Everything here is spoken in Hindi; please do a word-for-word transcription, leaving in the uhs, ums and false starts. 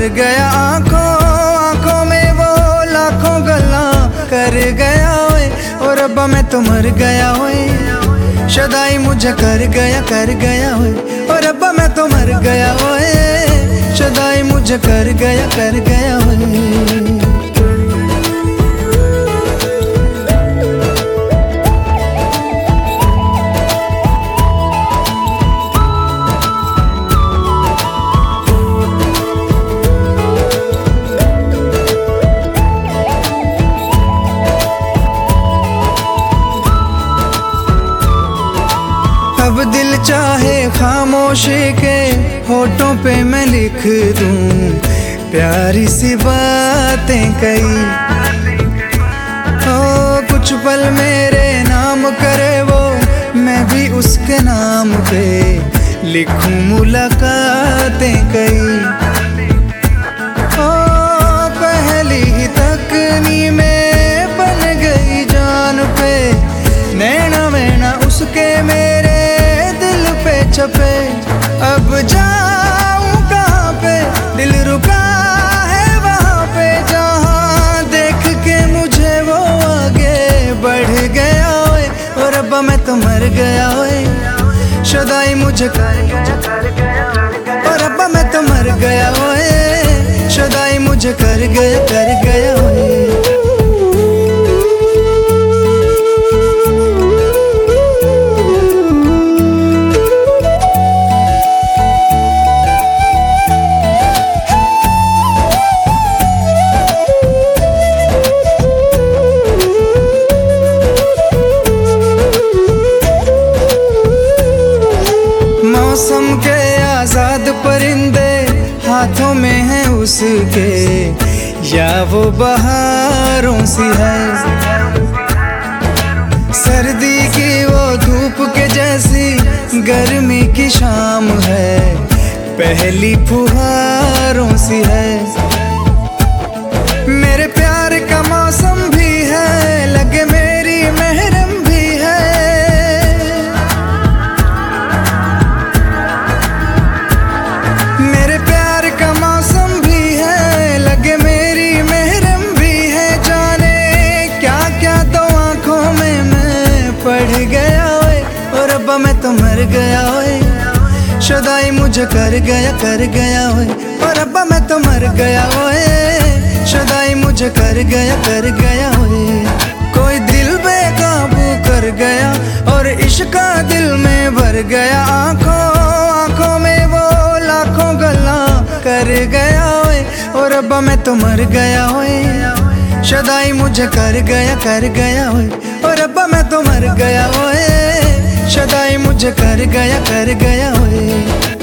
भर गया आंखों आंखों में वो लाखों गल्ला कर गया ओए। और रब्बा मैं तो मर गया ओए, शदाई मुझे कर गया कर गया ओए। और रब्बा मैं तो मर गया ओए, शदाई मुझे कर गया कर गया ओए। अब दिल चाहे खामोशी के होठों पे मैं लिख दूं प्यारी सी बातें कई। ओ कुछ पल मेरे नाम करे वो, मैं भी उसके नाम पे लिखूं मुलाकातें कई। ओ पहली ही तकनी में बन गई जान पे, नैना वैना उसके मेरे छपे। अब जाऊं कहाँ पे, दिल रुका है वहाँ पे जहाँ देख के मुझे वो आगे बढ़ गया ओए। और रब्बा मैं तो मर गया ओए, शदाई मुझे कर गया कर गया। और रब्बा मैं तो मर गया ओए, शदाई मुझे कर गया कर गया ओए। मौसम के आजाद परिंदे हाथों में हैं उसके, या वो बहारों सी है। सर्दी की वो धूप के जैसी गर्मी की शाम है, पहली फुहारों सी है। मेरे प्यार का मौसम भी है, लगे मेरी महरम भी है। मेरे प्यार का मौसम भी है, लगे मेरी महरम भी है। जाने क्या क्या तो आंखों में मैं पढ़ गया ओए। और रब्बा मैं तो मर गया ओए, शदाई मुझे कर गया कर गया ओए। और रब्बा मैं तो मर गया ओए, शदाई मुझे कर गया कर गया ओए। कोई दिल बेकाबू कर गया और इश्क का दिल में भर गया, आंखों आंखों में वो लाखों गल्ला कर गया ओए। और रब्बा मैं तो मर गया ओए, शदाई मुझे कर गया कर गया ओए। और रब्बा मैं तो मर गया ओए, शदाई मुझे कर गया कर गया ओए।